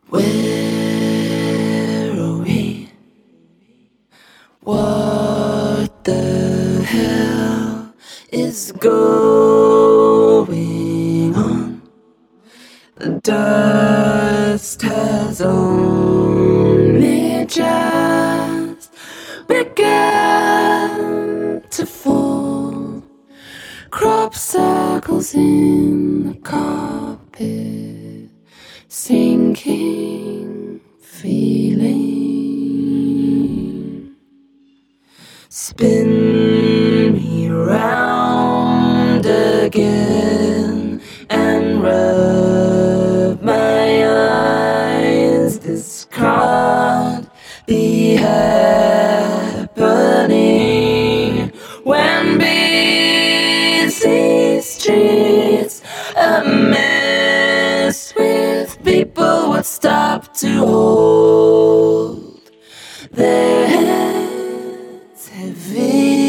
Where are we? What the hell is going on? The dust has only just begun to fall. Crop circles in the carpet, sinking feeling. Spin me round again and rub my eyes. This can't be happening when busy streets a mess with people would stop to hold their heads heavy.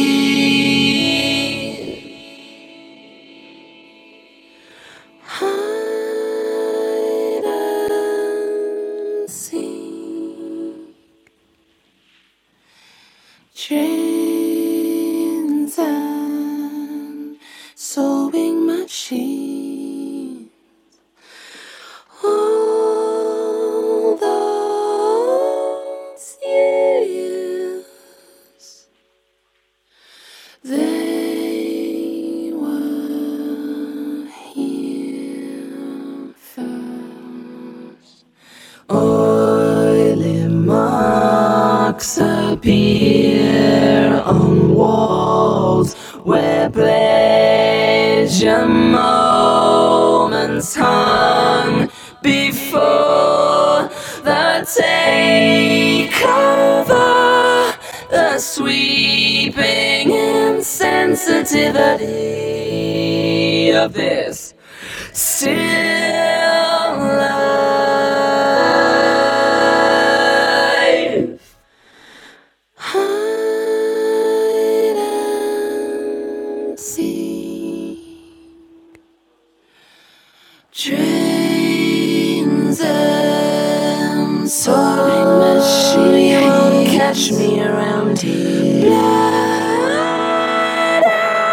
Hide and seek, trains and sewing machines. All those years, they were here first. Oily marks appear on walls where pleasure moments hung before the takeover, the sweeping insensitivity of this still life. Hide and seek, trains and sewing machine won't catch me around here. Blood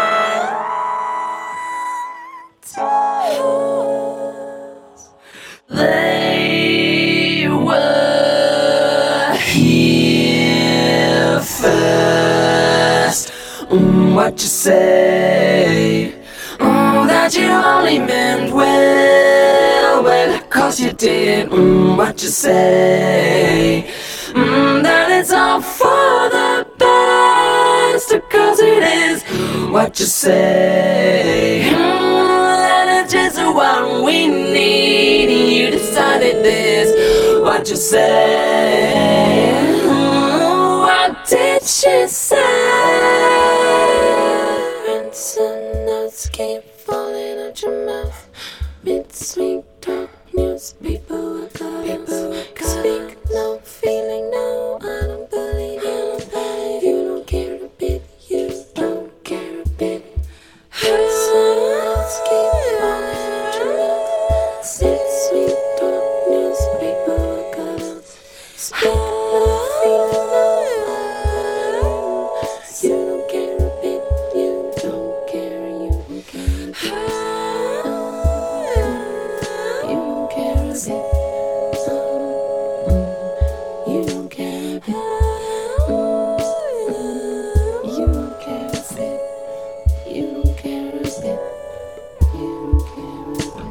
and tears, they were here first. What you say? That you only meant well, well, 'cause you did. What you say? That it's all for the best, 'cause it is. What you say? That it's just what we need. You decided this. What you say? What did she say? Some notes keep falling out your mouth. Mid-sweet talk news, people are close. Speak no feeling, no, I don't believe you. You don't care a bit, you don't care a bit. Some notes keep falling out your mouth. Mid-sweet talk news, people are close. Speak no feeling, no, you don't care a bit, you don't care, you don't care. You don't care a bit. You don't care a bit. You don't care a bit. You don't care a bit. You don't care a bit.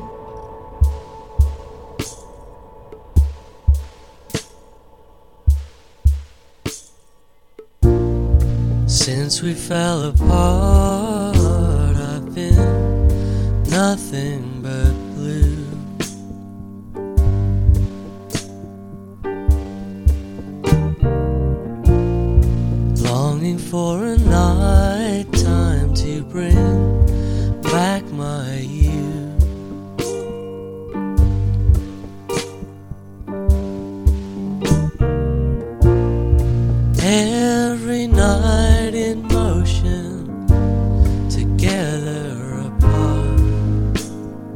Since we fell apart, I've been nothing but blue. Longing for a night time to bring back my youth. Every night in motion, together apart.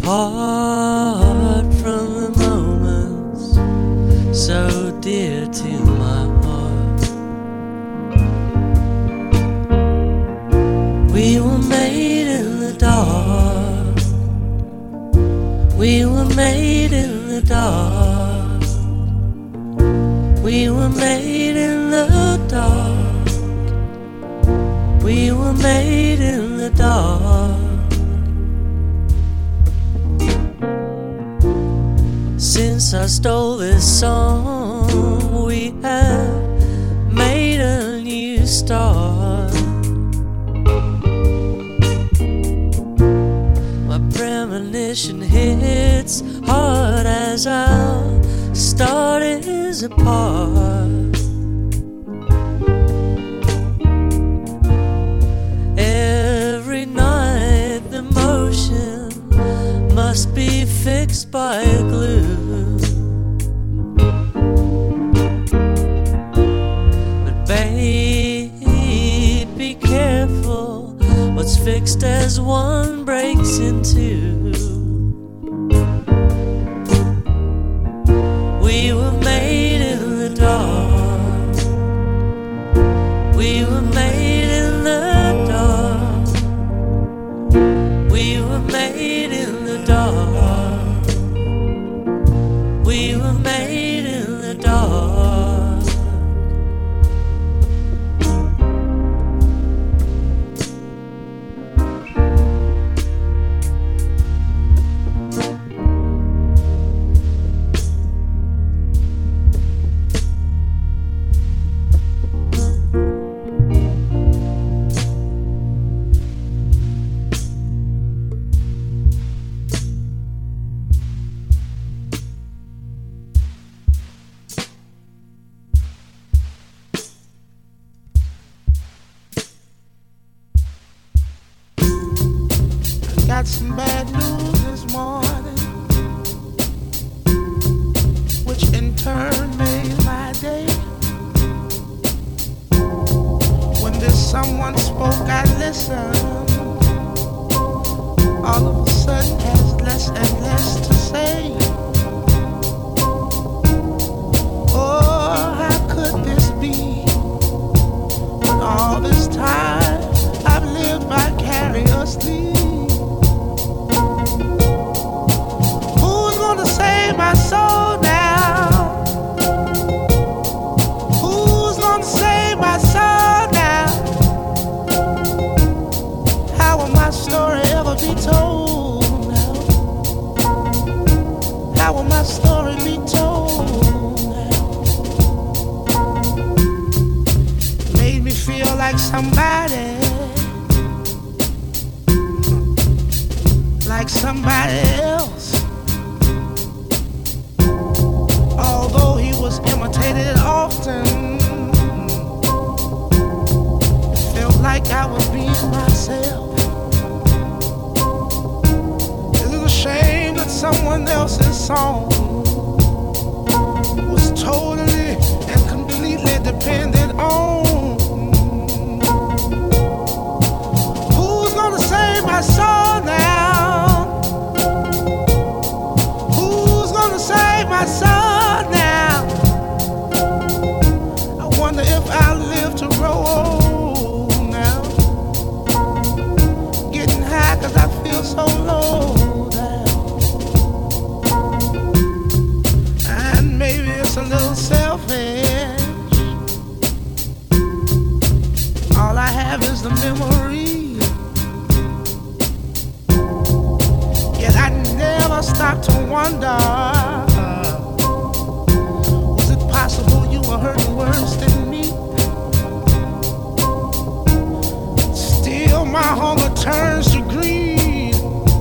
apart from the moments so dear to my heart. We were made in the dark. We were made in the dark. We were made in the dark. We were made in the dark. Since I stole this song, we have made a new start. My premonition hits hard as our start is apart. Every night the motion must be fixed by glue. But babe, be careful, what's fixed as one breaks in two. We were made in the dark. We were made in the dark. We were made in the dark. We were made in the dark. Got some bad news this morning, which in turn made my day. When this someone spoke, I listened. All of a sudden has less and less to say. Oh, how could this be? When all this time I've lived vicariously. Save my soul now. Who's gonna save my soul now? How will my story ever be told now? How will my story be told now? Made me feel like somebody else. Although he was imitated often, felt like I was being myself. Is it a shame that someone else's song was totally and completely dependent on? Who's gonna save my soul now? Who's gonna save my soul? If I live to grow old now, getting high 'cause I feel so low down. And maybe it's a little selfish. All I have is the memory. Yet I never stop to wonder, was it possible you were hurting worse than me? Still my hunger turns to greed.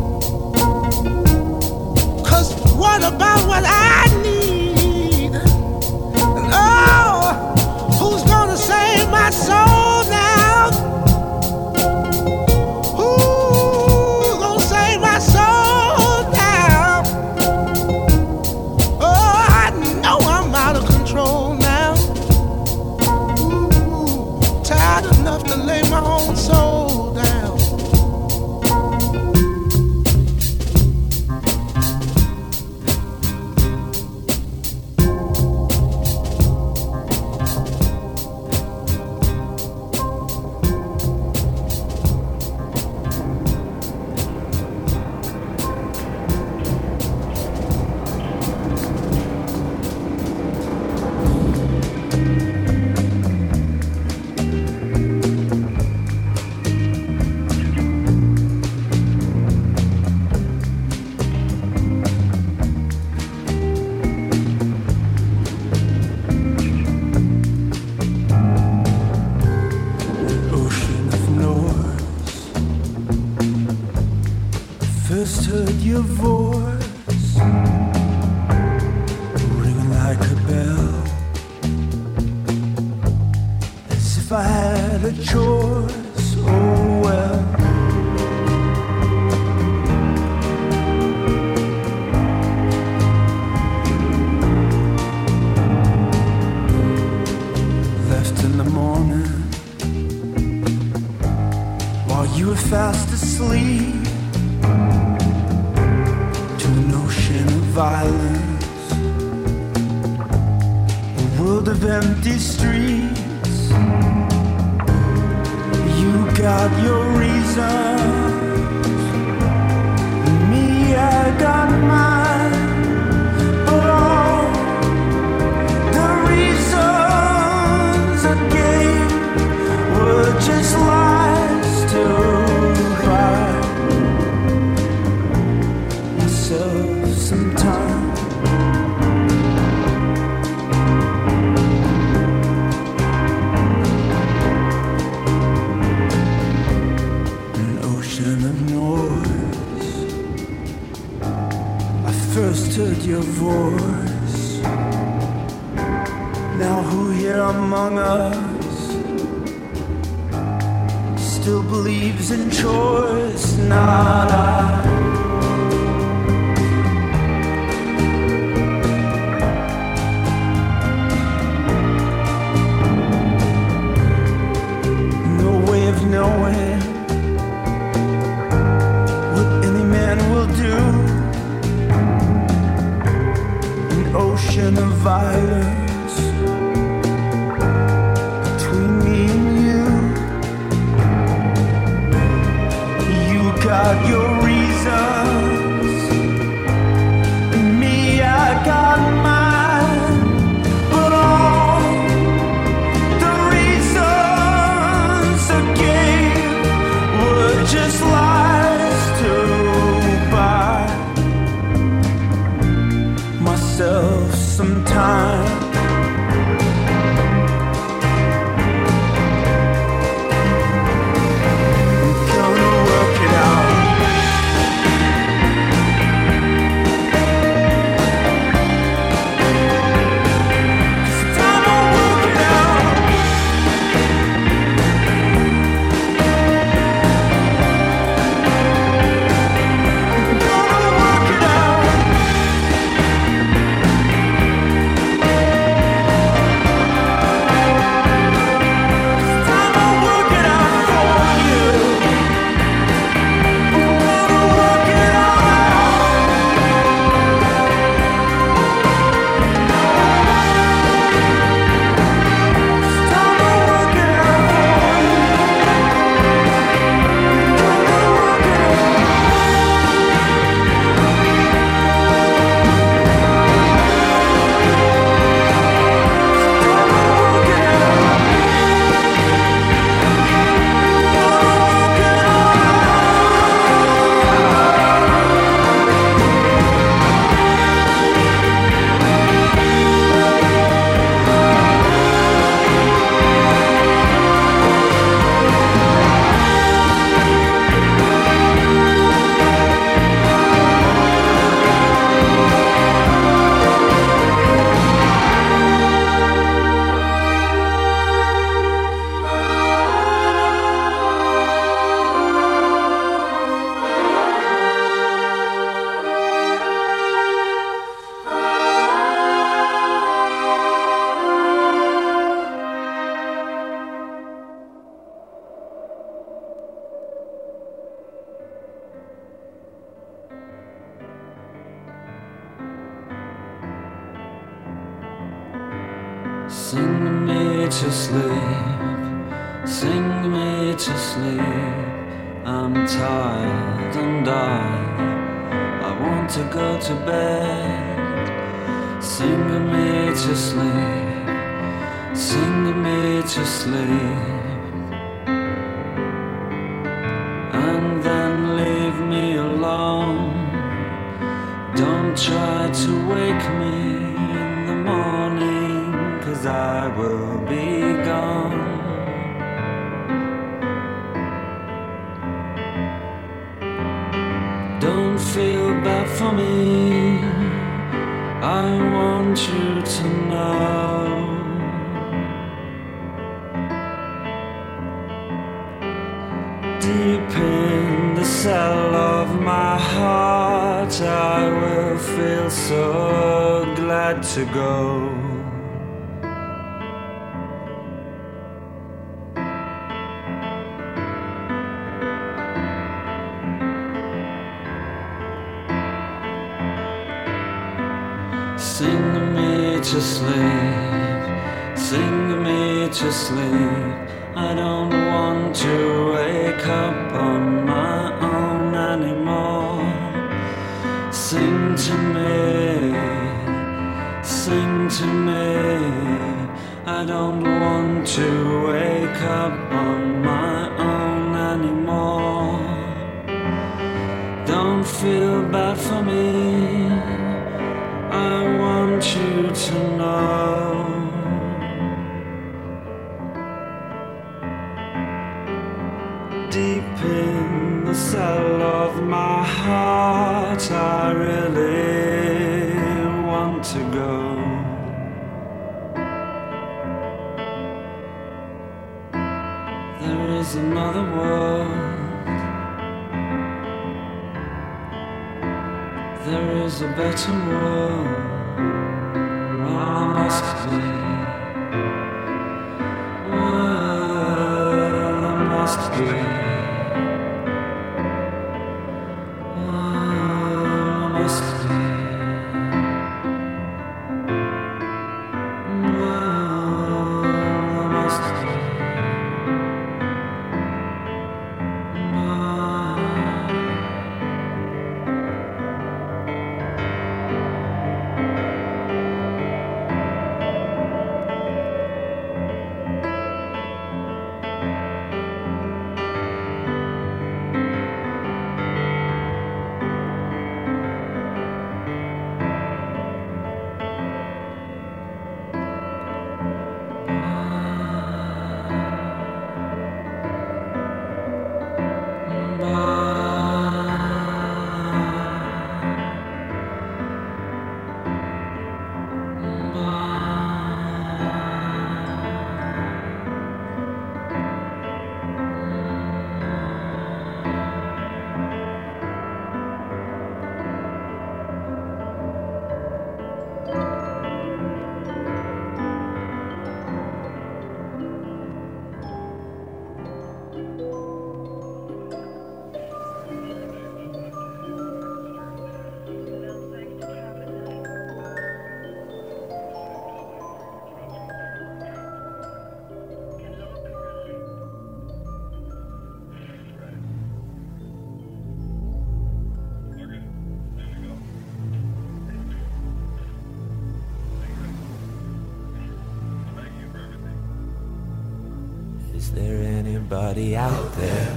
'Cause what about what I need? And oh, who's gonna save my soul now? Who's gonna save my soul now? Oh, I know I'm out of control now. Ooh, tired enough to lay my own soul down. first heard your voice ringing like a bell, as if I had a choice. Oh well. Left in the morning while you were fast asleep, violence, a world of empty streets. You got your reasons, me, I got mine, but all the reasons I gave were just lies to buy myself some time. An ocean of noise, I first heard your voice. Now who here among us still believes in choice? Not I. Knowing what any man will do, an ocean of violence between me and you. You got your reasons, and me, I got mine, but all the reasons again were just lies to buy myself some time. Sing me to sleep, sing me to sleep. I'm tired and I want to go to bed. Sing me to sleep, sing me to sleep, and then leave me alone. Don't try to wake me in the morning, 'cause I will be gone. Don't feel bad for me. I want you to know. Deep in the cell of my heart, I will feel so glad to go. Sing me to sleep, sing me to sleep. I don't want to wake up on my own anymore. Sing to me, sing to me. I don't want to wake up on my own anymore. Don't feel bad for me. I want you to know. Deep in the cell of my heart, I really want to go. There is another world. There is a better world. I must be. Well, I must be. Well, I must be. Well, I must be. Is there anybody out there?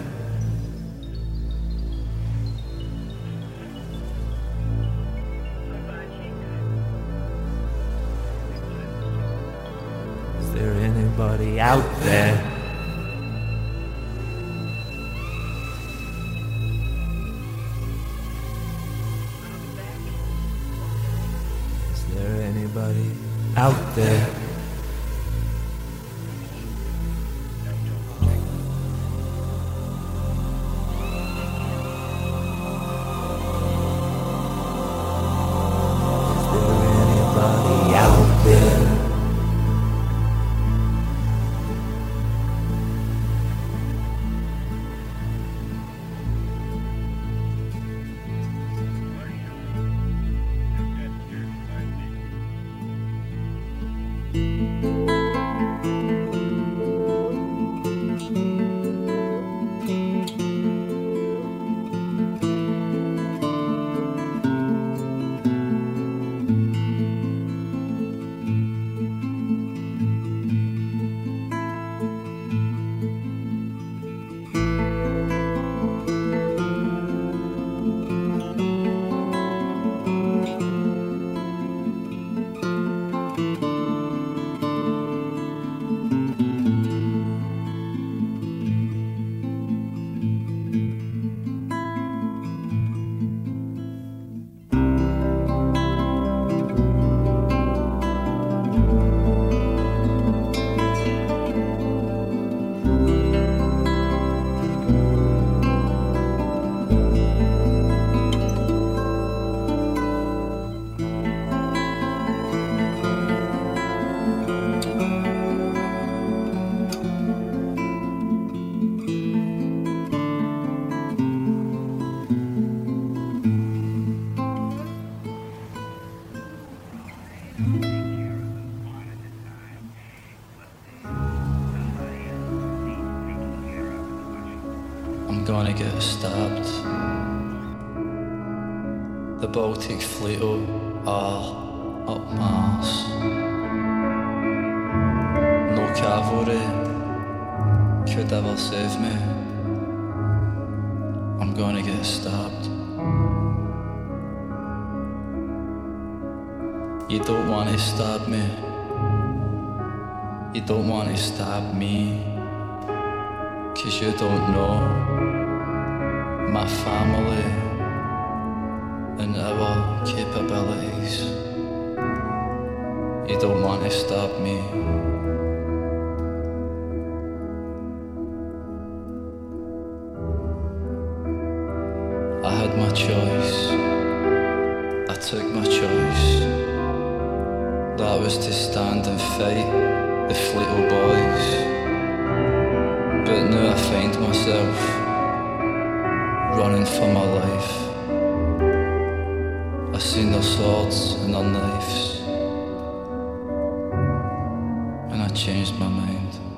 Is there anybody out there? Is there anybody out there? stabbed. The Baltic Fleet are up my arse. No cavalry could ever save me. I'm gonna get stabbed. You don't want to stab me. You don't want to stab me. 'Cause you don't know my family and our capabilities. You don't want to stab me. I had my choice. I took my choice. That was to stand and fight the Fleetwood boys. But now I find myself running for my life. I seen their swords and their knives, and I changed my mind.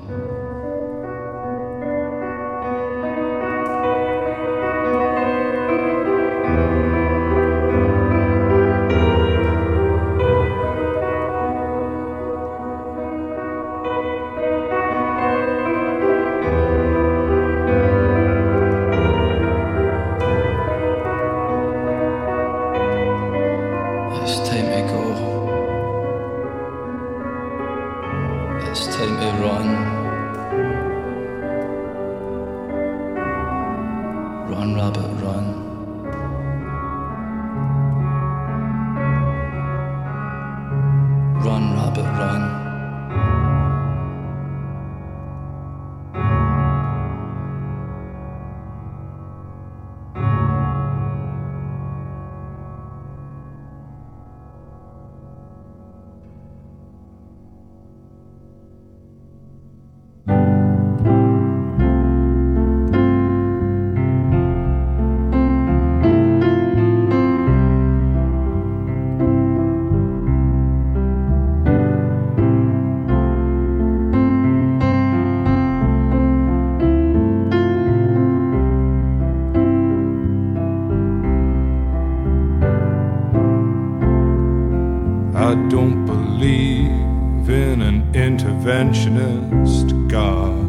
Interventionist God,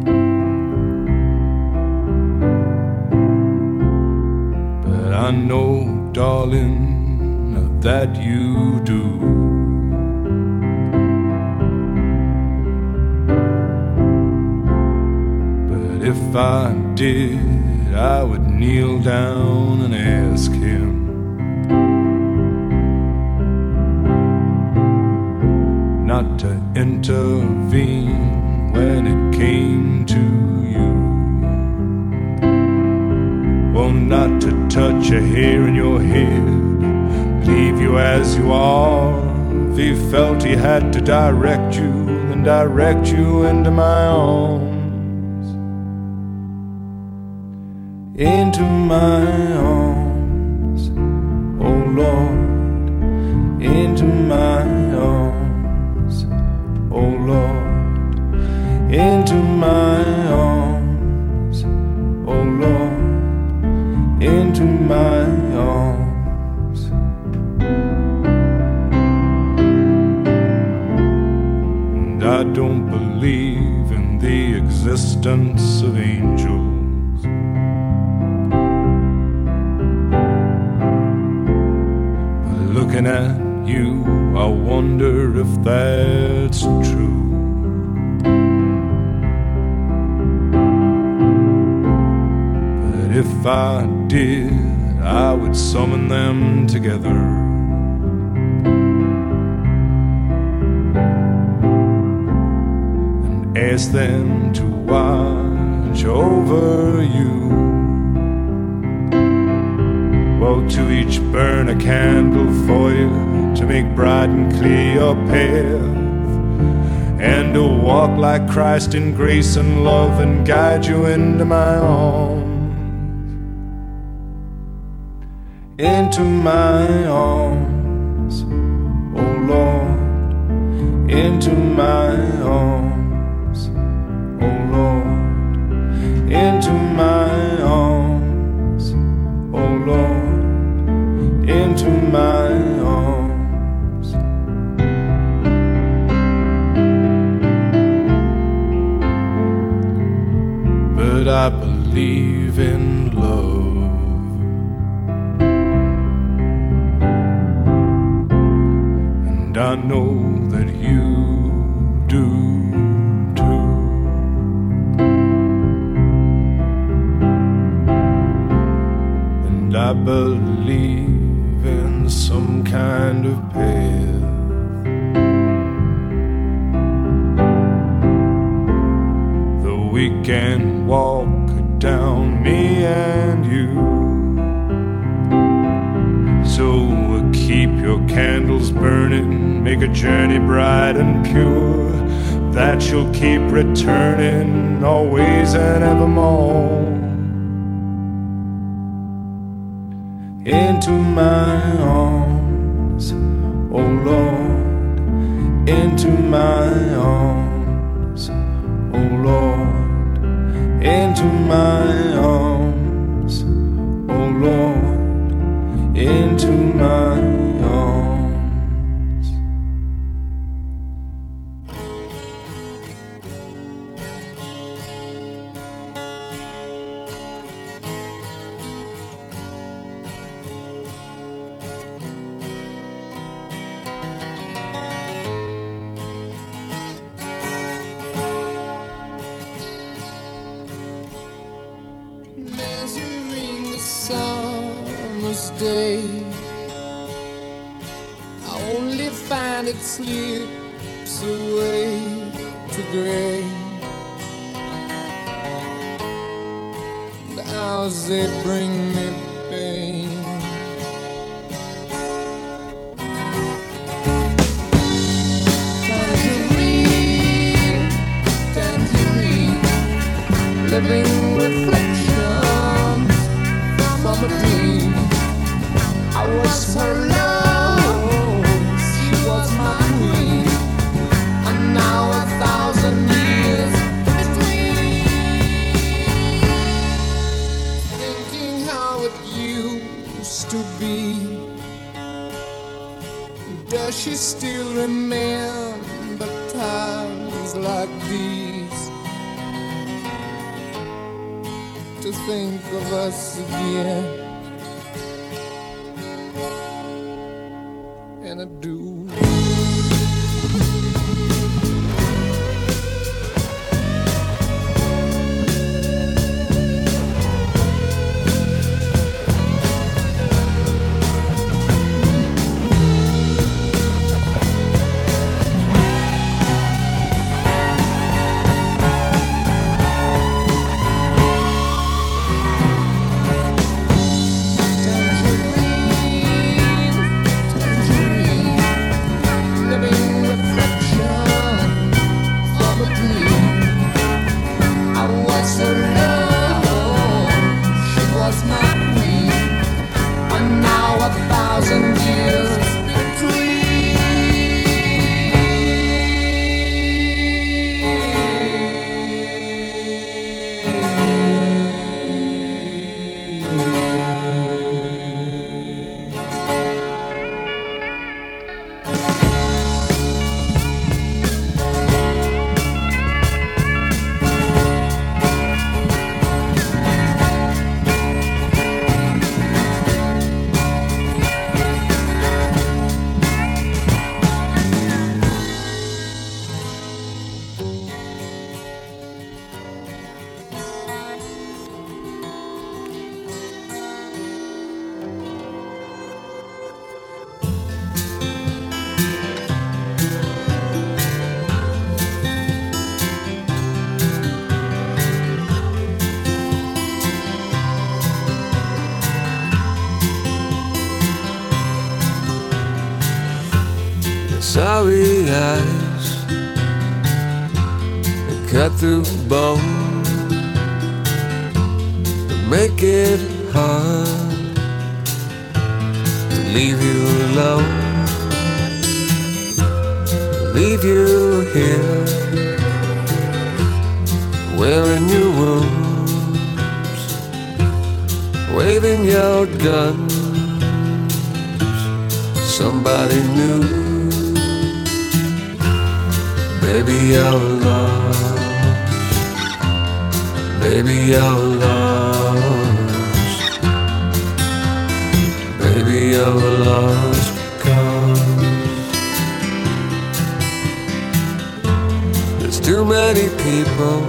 but I know, darling, that you do. But if I did, I would kneel down and ask him not to intervene when it came to you. Well, not to touch a hair in your head, leave you as you are. If he felt he had to direct you, then direct you into my arms. Into my arms, oh Lord, into my arms, oh Lord, into my arms, oh Lord, into my arms. And I don't believe in the existence of angels, but looking at you, I wonder if that's true. But if I did, I would summon them together and ask them to watch over you. Well, to each burn a candle for you, to make bright and clear your path, and to walk like Christ in grace and love and guide you into my arms, into my arms, oh Lord, into my arms, oh Lord, into my arms, into my arms. But I believe in love, and I know that you do too. And I believe in some kind of path that we can walk down, me and you. So keep your candles burning, make a journey bright and pure, that you'll keep returning always and evermore. Into my arms, oh Lord, into my arms, oh Lord, into my arms, oh Lord, into my arms. Measuring the summer's day, I only find it slips away to gray. The hours they bring me pain. Tangerine, tangerine, living reflections from a dream. I was her love, she was my queen, and now 1,000 years between. Thinking how it used to be, does she still remember times like these? To think of us again, and I do. Sorry eyes that cut through bone, that make it hard to leave you alone, leave you here, wearing your wounds, waving your guns, somebody new. Baby, you're lost. Baby, you're lost. Baby, you're lost because there's too many people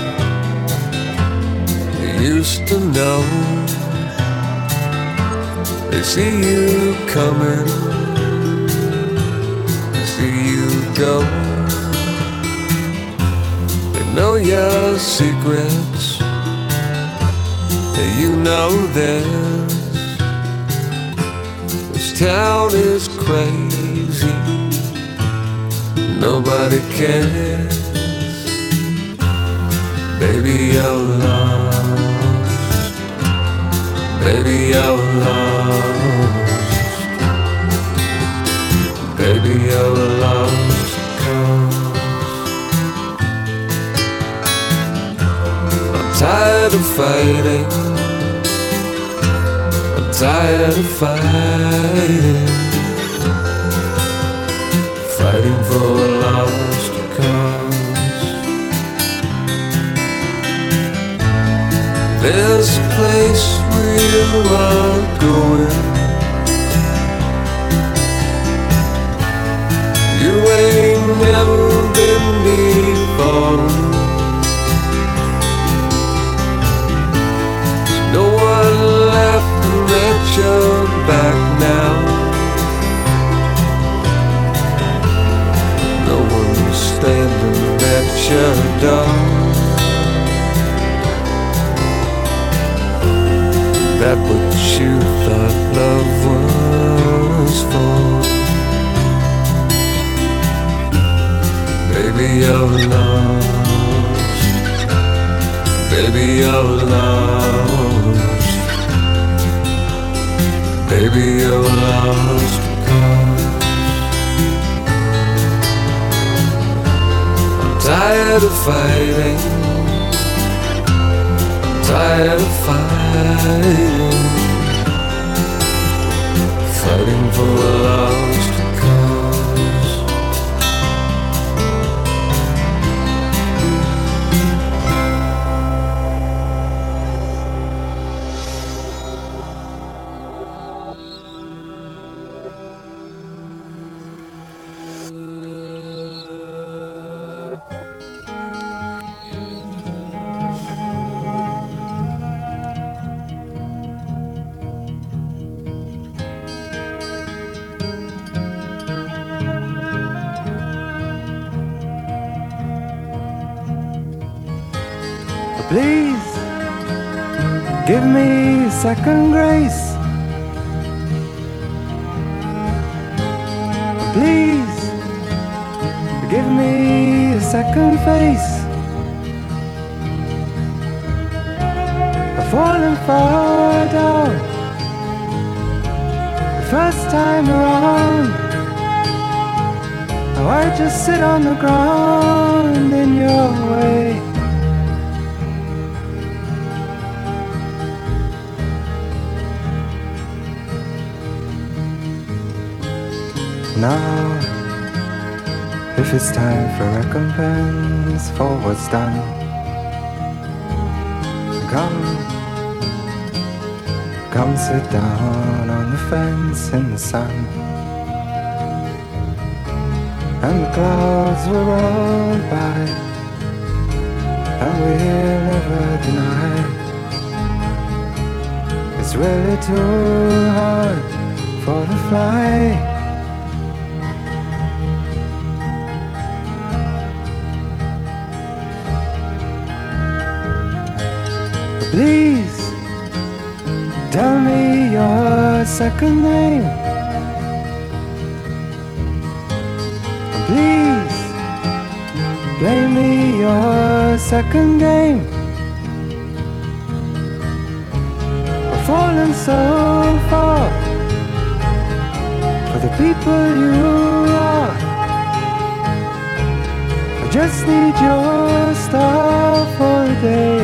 you used to know. They see you coming, they see you go. They know your secrets, and you know theirs. This town is crazy, nobody cares. Baby, you're lost. Baby, you're lost. Baby, you're lost cause I'm tired of fighting. I'm tired of fighting. Fighting for a lost cause. There's a place where you are going. You ain't never been before. No one laughing at your back now. No one standing at your door. That what you thought love was for. Baby, you're lost. Baby, you're lost. Baby, you're lost because I'm tired of fighting. Tired of fighting. Fighting for a lost cause. Please give me second grace. Please give me a second face. I've fallen far down the first time around. Now I just sit on the ground in your way. Now, if it's time for recompense for what's done, come sit down on the fence in the sun. And the clouds will roll by, and we'll never deny it's really too hard for the fly. Please tell me your second name. Please play me your second game. I've fallen so far for the people you are. I just need your star for a day.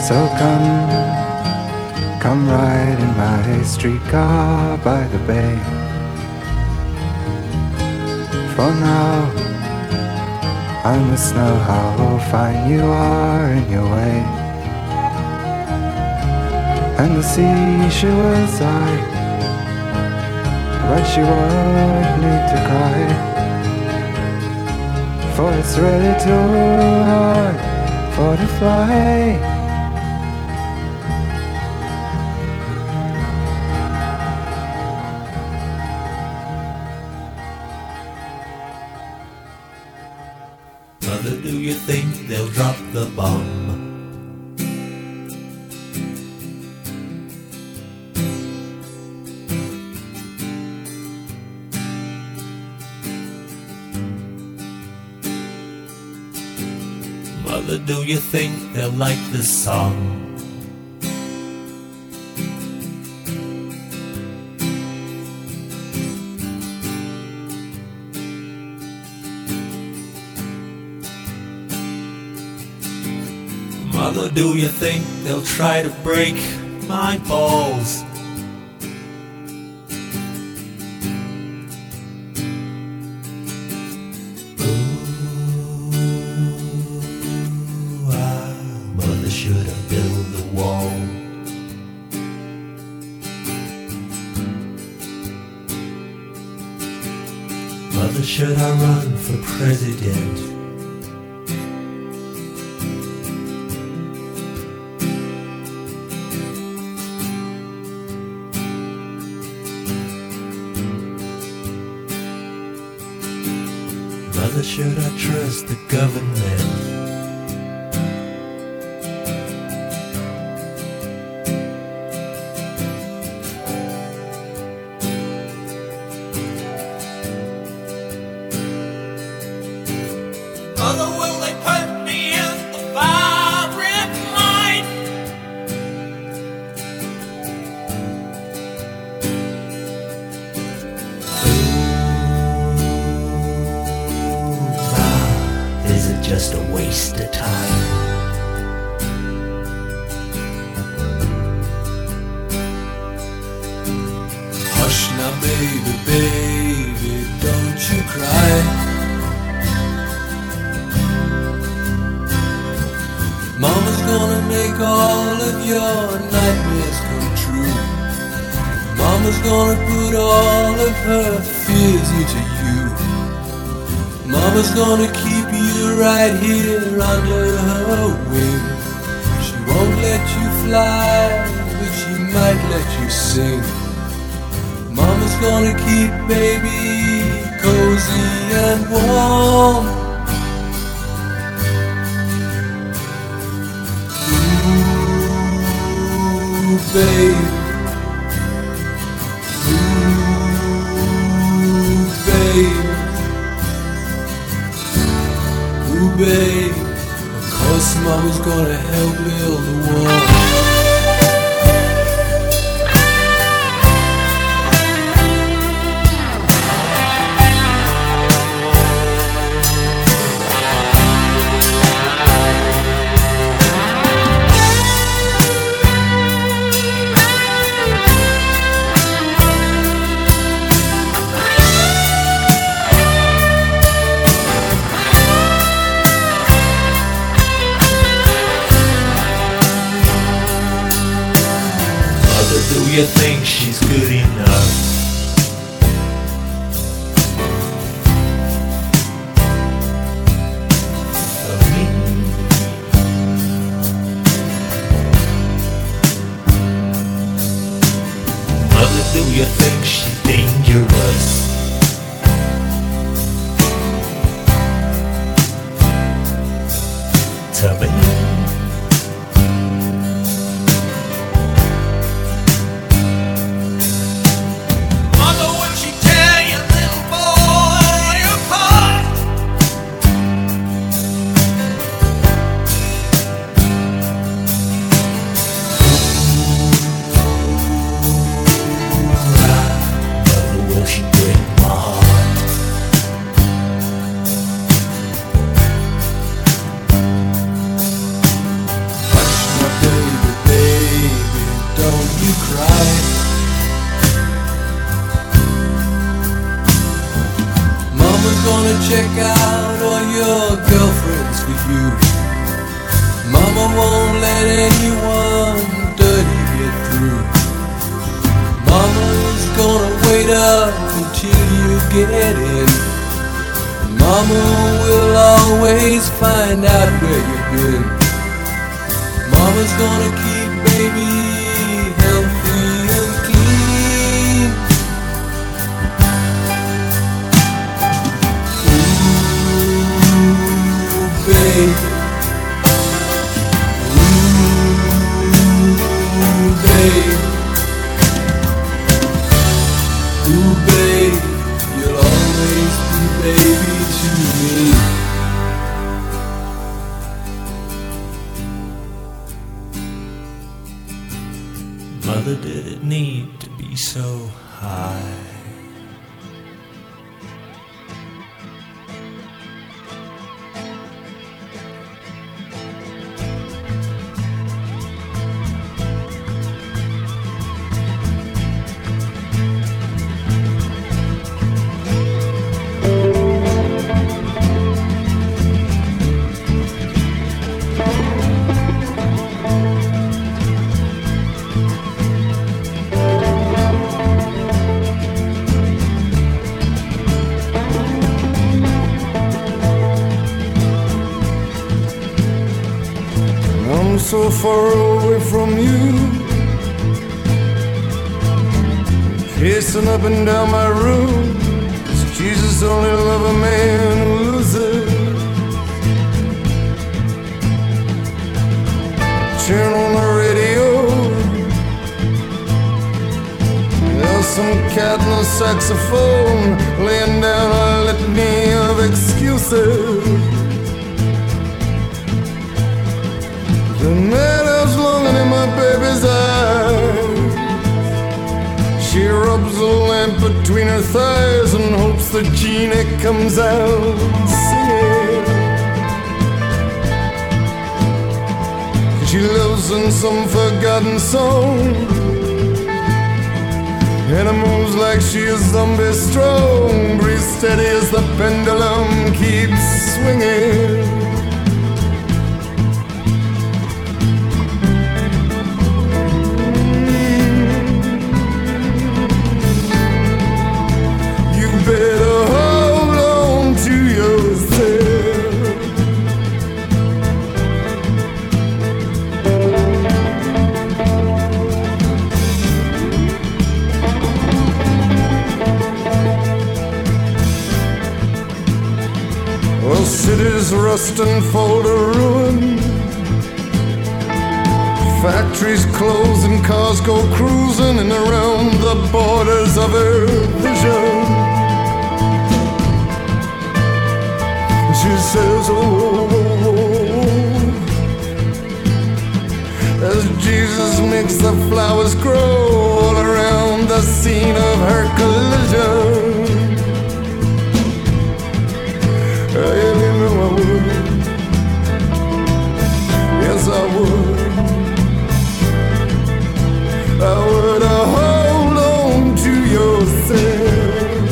So come ride in my streetcar by the bay. For now, I must know how fine you are in your way. And the sea, she will sigh, but she won't need to cry, for it's really too hard for to fly. Mother, do you think they'll drop the bomb? Mother, do you think they'll like this song? Mother, do you think they'll try to break my balls? Mother, should I build the wall? Mother, should I run for president? Mother, should I trust the government? Mother, will they put me in the firing line? Is it just a waste of time? Hush now, baby, baby, don't you cry. Mama's gonna make all of your nightmares come true. Mama's gonna put all of her fears into you. Mama's gonna keep you right here under her wing. She won't let you fly, but she might let you sing. Mama's gonna keep baby cozy and warm. Ooh, babe. Ooh, babe. Ooh, babe, of course Mama's gonna help build the wall. Do you think she's good enough? For me? Mother, do you think she's dangerous? To me? check out all your girlfriends for you. Mama won't let anyone dirty get through. Mama's gonna wait up until you get in. Mama will always find out where you've been. Mama's gonna keep baby healthy and clean. Ooh, baby. Ooh, baby. Ooh, baby. You'll always be baby to me. Mother, did it need to be so high? So far away from you, pacing up and down my room. Does Jesus only love a man who loses? Turn on the radio, there's some cat on the saxophone laying down a litany of excuses. The night is longing in my baby's eyes. She rubs a lamp between her thighs and hopes the genie comes out singing. She lives in some forgotten song, and it moves like she is zombie strong. Breathe steady as the pendulum keeps swinging. Better hold on to yourself. Well, cities rust and fall to ruin. Factories close and cars go cruising and around the borders of her vision. She says, oh, as Jesus makes the flowers grow all around the scene of her collision. You know I would, yes I would, I would hold on to yourself.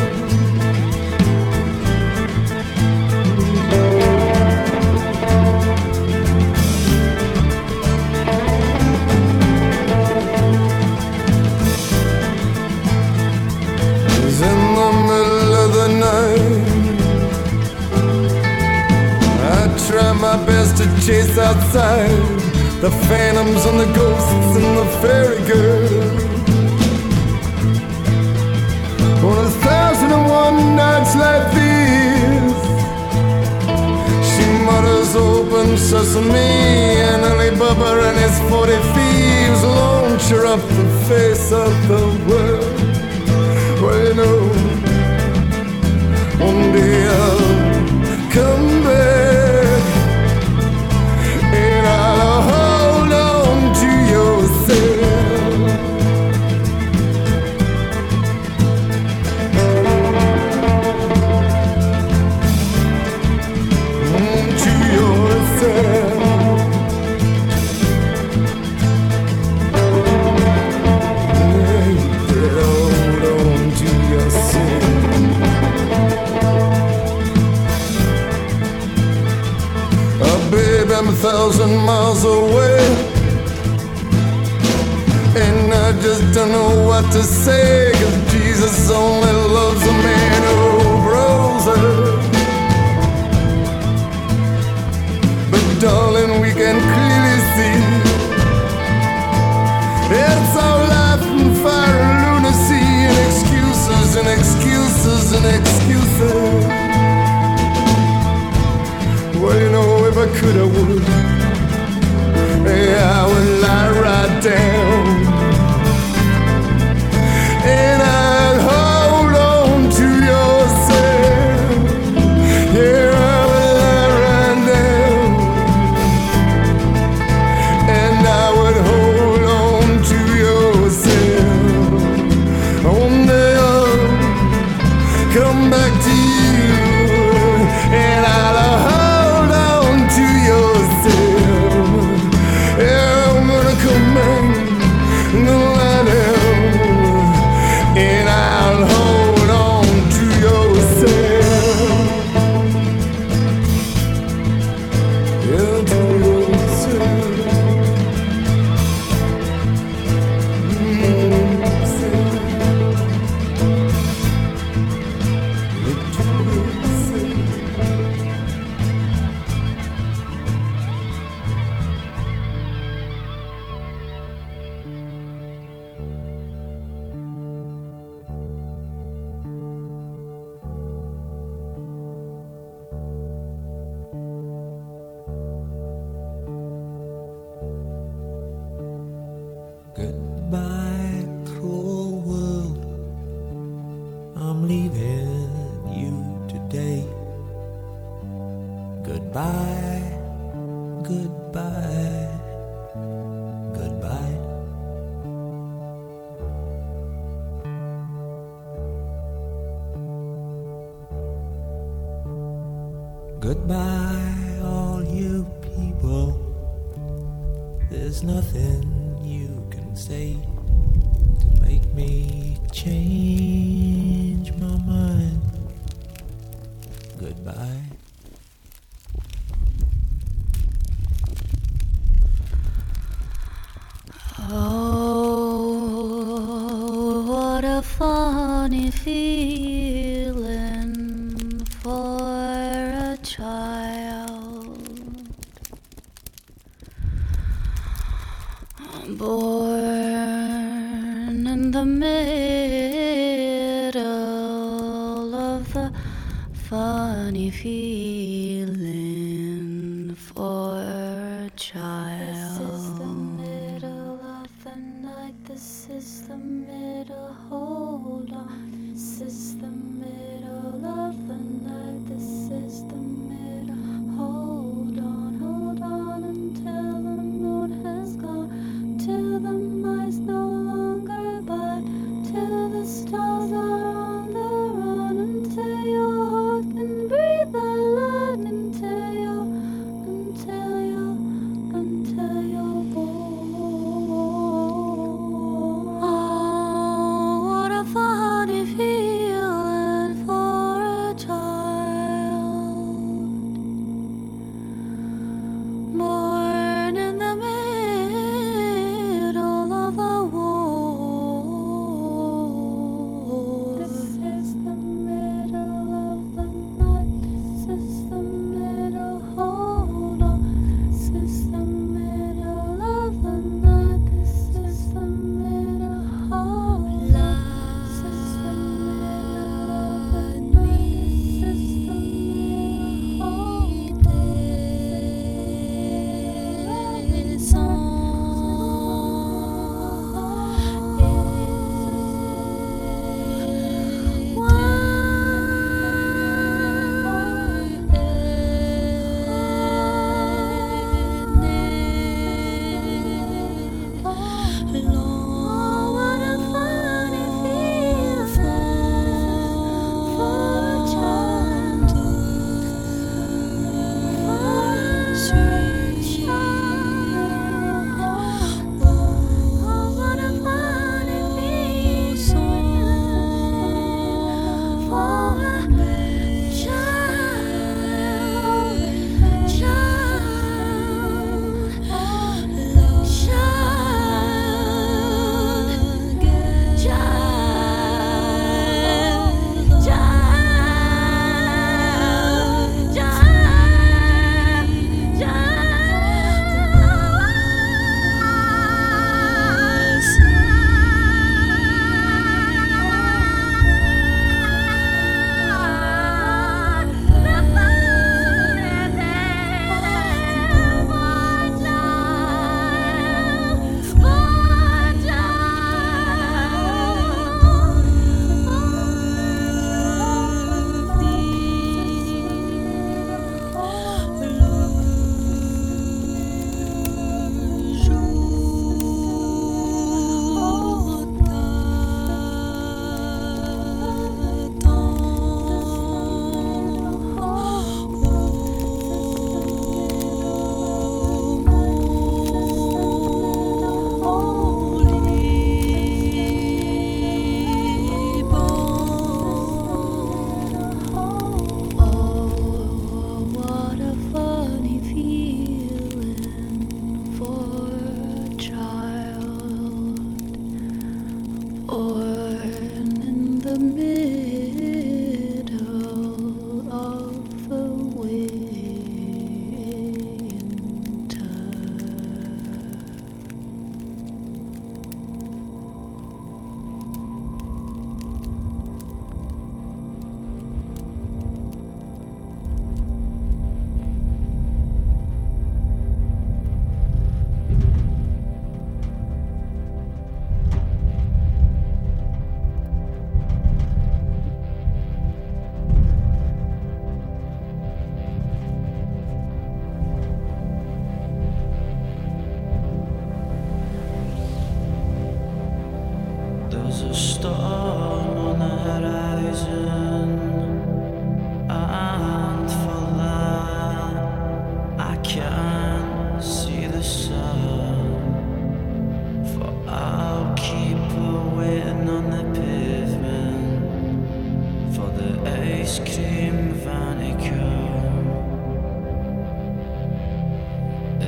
Try my best to chase outside the phantoms and the ghosts and the fairy girl. On 1,001 nights like these, she mutters open sesame, and Alibaba and his 40 thieves launch her up the face of the world. Well, you know, one day I'll come back. I'll hold on to yourself. To yourself. them 1,000 miles away. And I just don't know what to say, 'cause Jesus only loves a man who grows up. But darling, we can clearly see it's all life and fire and lunacy and excuses and excuses and excuses. Well, you know, if I could, I would. Yeah, I would lie right down and I'd hold on to yourself. Yeah, I would lie right down and I would hold on to yourself. One day I'll come back to you and I'll hold on to yourself. Yeah, I'm gonna come back and lie down and I'll hold on to yourself. Yeah, to yourself. Goodbye, cruel world. I'm leaving you today. Goodbye, goodbye, goodbye. Goodbye, all you people. There's nothing you can say to make me change my mind. Goodbye. Oh, what a funny feeling for a child born in the middle of the funny feeling for a child. This is the middle of the night. This is the middle. Hold on. This is the middle of the night. This is the middle. Hold on until the moon has gone, till the mice no longer bite, till the stars are on the run, until your heart can breathe the light, until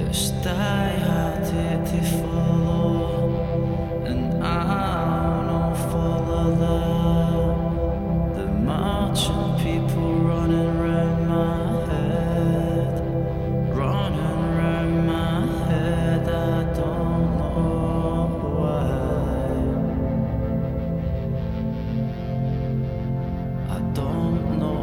Just die-hearted to follow, and I'll not follow the marching people running round my head, running round my head. I don't know why. I don't know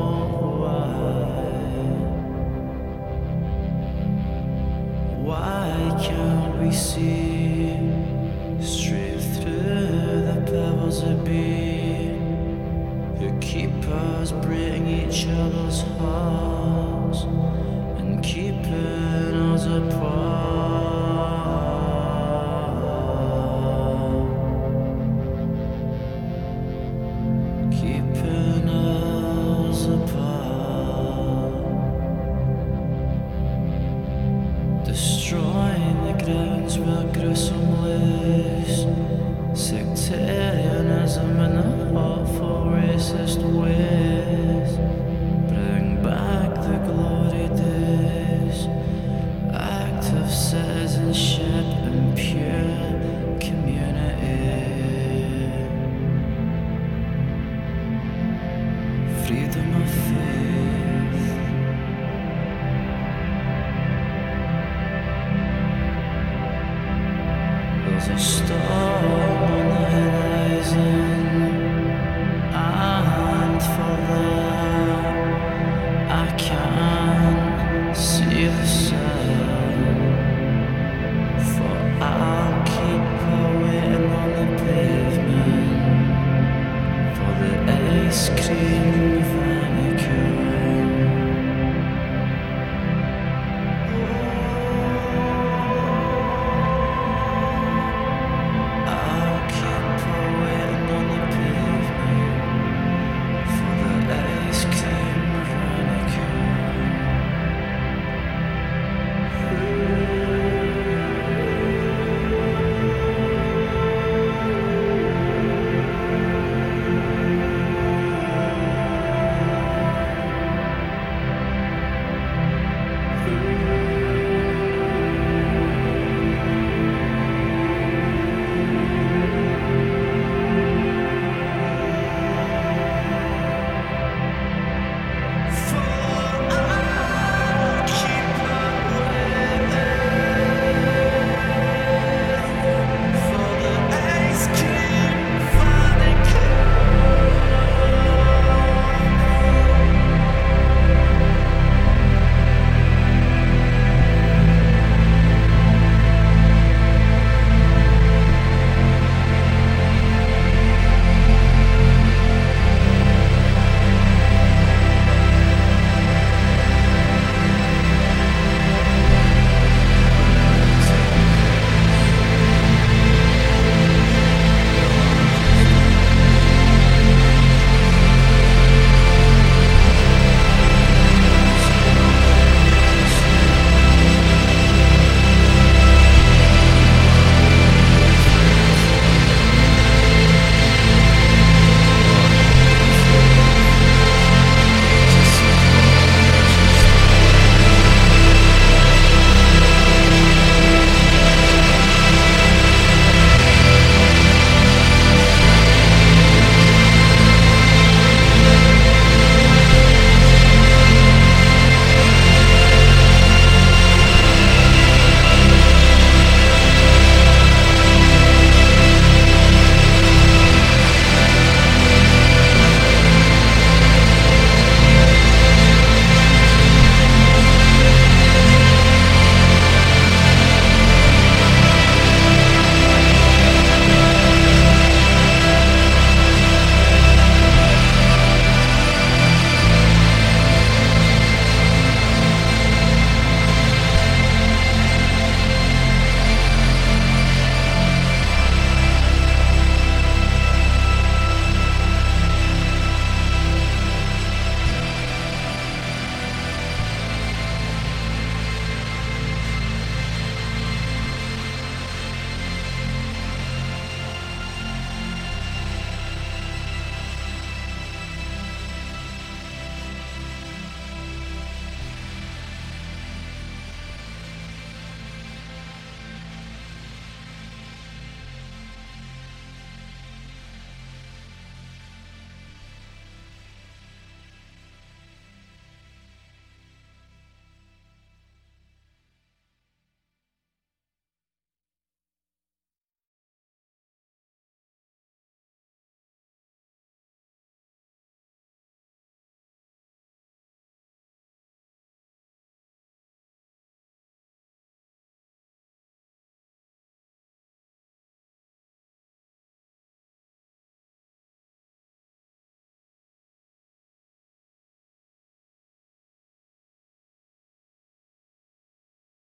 why can't we see straight through the pebbles of being who keep us breaking each other's hearts and keeping us apart, keeping us apart, destroying the grounds where gruesome lives, sectarianism in the awful racist ways. Bring back the glory days, active citizenship and pure community, freedom of faith. There's a star